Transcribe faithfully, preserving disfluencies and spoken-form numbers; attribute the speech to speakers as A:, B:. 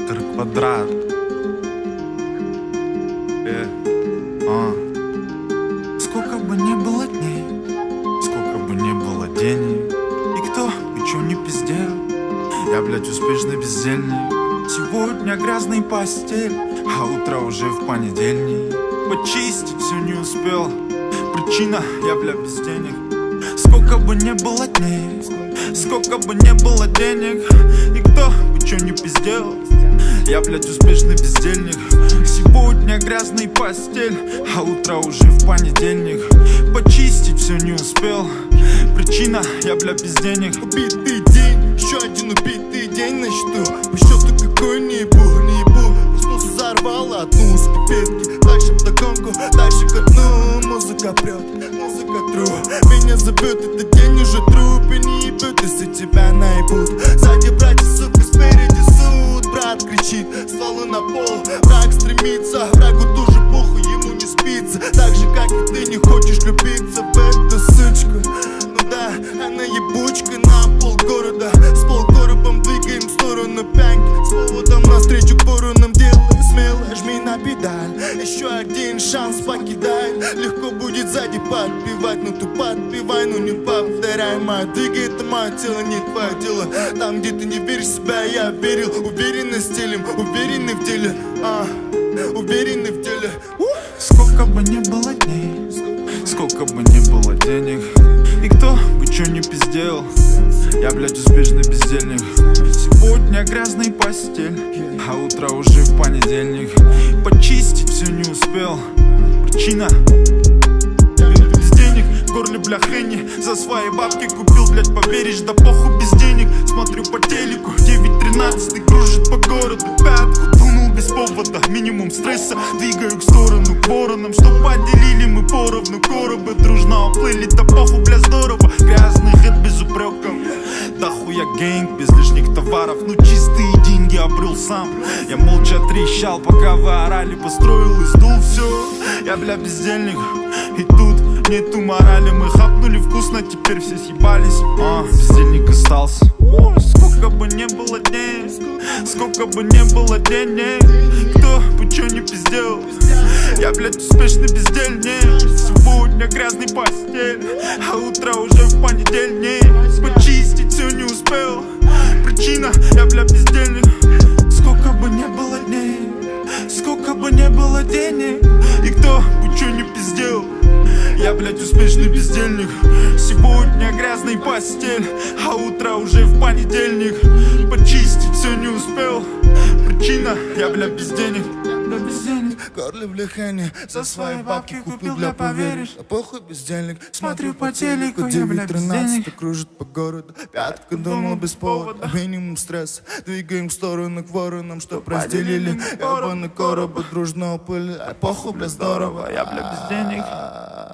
A: метр квадрат. э, а. Сколько бы ни было дней, сколько бы ни было денег, и кто бы чё не пиздел, я, блядь, успешный бездельник. Сегодня грязный постель, а утро уже в понедельник. Почистить все не успел, причина, я, бля, без денег. Сколько бы ни было дней, сколько бы ни было денег, и кто бы чё не пиздел, я, блядь, успешный бездельник. Сегодня грязный постель, а утро уже в понедельник. Почистить все не успел, причина, я, бля, без денег.
B: Убитый день, еще один убитый день на счету. По счету какой не ебу, не ебу. Проснулся, взорвала одну из пипетки. Дальше вдогонку, дальше ко дну. Музыка прет, музыка тру. Меня зовет, этот день уже труп. И не ебут, если тебя наебут. Сзади братья, сука, спереди суд. Брат кричит, стволы на пол. Враг стремится, врагу тоже похуй, ему не спится. Так же, как и ты не хочешь любиться в эту сучку. Ну да, она ебучка на полгорода. С полкоробом двигаем в сторону пянки. С поводом навстречу к воронам делай смело, жми на педаль. Еще один шанс покидай. Легко будет сзади подпевать, но ты подпевай, но не повторяй. Моя двигай, это мое тело, не твое дело. Там, где ты не веришь в себя, я верил. Уверенный стилем, уверенный в деле, а, уверенный в деле.
A: Сколько бы ни было дней, сколько бы ни было денег, и кто бы чё не пиздел, я, блядь, успешный бездельник. Сегодня грязный постель, а утро уже в понедельник. Почистить все не успел, причина без денег. В горле, бля, Хенни, за свои бабки купил, блядь, поверишь, да похуй без денег. Смотрю по телеку, девять тринадцать кружит по городу. Пятку тунул без повода, минимум стресса. Двигаю к сторону, к воронам, что поделили мы поровну. Коробы дружно уплыли, да похуй, бля, здорово. Грязный хэт без упреков, да хуя гэнг без лишних товаров. Ну чистые деньги обрел сам. Я молча трещал, пока вы орали, построил и сдул все. Я, бля, бездельник, и тут нету морали. Мы хапнули вкусно, теперь все съебались. А, бездельник остался. Ой, сколько бы не было дней, сколько бы не было денег, кто бы чё не пиздел, я, блядь, успешный бездельник. Сегодня грязный постель, а утро уже в понедельник. Почистить все не успел, причина, я, бля, бездельник. Сколько бы не было дней, сколько бы не было денег, и кто бы чё не пиздел, я, блядь, успешный бездельник. Сегодня грязный постель, а утро уже в понедельник. Почистить все не успел, причина, я, бля, без денег. Да без денег.
B: Горле в лихане, за свои бабки купил, бля, поверишь. А похуй бездельник, смотрю по телеку, девять тринадцать кружит по городу. Пятка думал без повода, минимум стресс. Двигаем в сторону к воронам, чтоб разделили. Ебаный коробы дружно уплыли. А похуй, бля, здорово,
A: Я, бля, без денег.